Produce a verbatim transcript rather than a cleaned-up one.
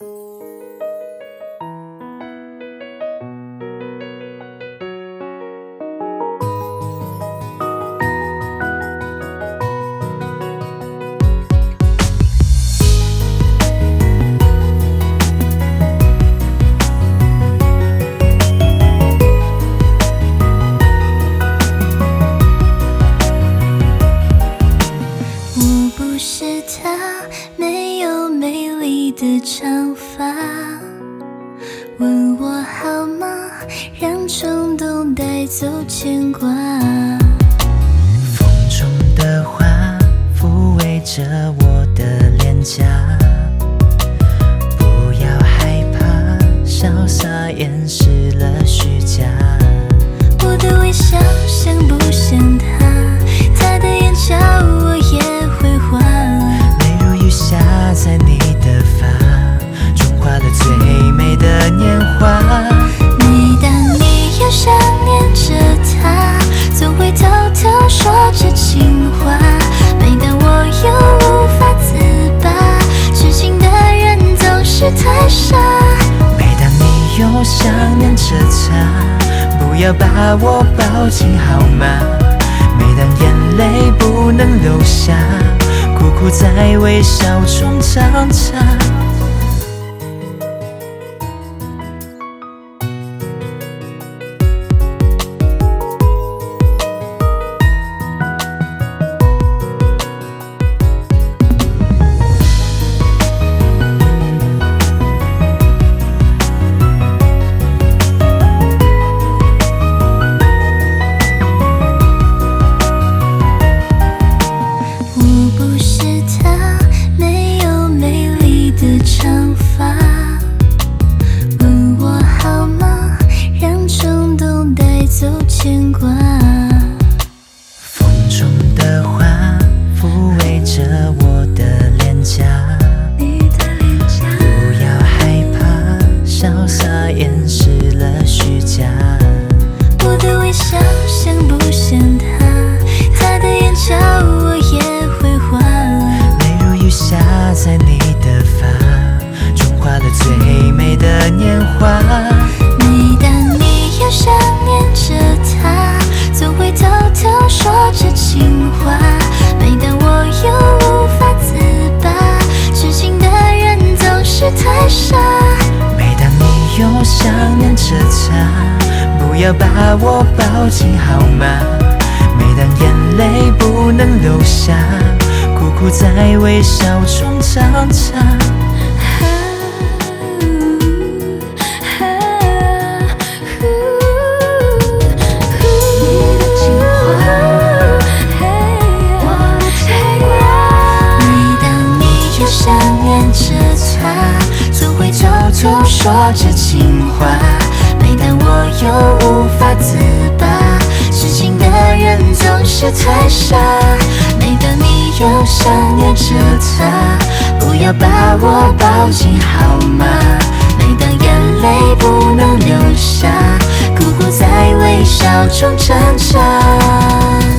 的长发，问我好吗？让冲动带走牵挂。 风中的花抚慰着我的脸颊，不要害怕，潇洒掩饰了虚假。 我的微笑像不像他？他的眼角我也会画， 泪如雨下在你的发，种花了最美的年华。 每当你又想念着他，总会偷偷说着情话。每当我又无法自拔，痴情的人总是太傻。 每当你又想念着他，不要把我抱紧好吗？每当眼泪不能流下，苦苦在微笑中长大。 牵挂， 风中的花抚慰着我的脸颊， 你的脸颊， 不要害怕，潇洒掩饰了虚假。 我的微笑像不像他？他的眼角我也会画， 泪如雨下在你的发，种花了最美的年华。 每当你又想念着他，总会偷偷说着情话。每当我又无法自拔，痴情的人总是太傻。 每当你又想念着他，不要把我抱紧好吗？每当眼泪不能流下，苦苦在微笑中长大。偷说着情话，每当我又无法自拔，痴情的人总是太傻。每当你又想念着他，不要把我抱紧好吗？每当眼泪不能流下，苦苦在微笑中挣扎。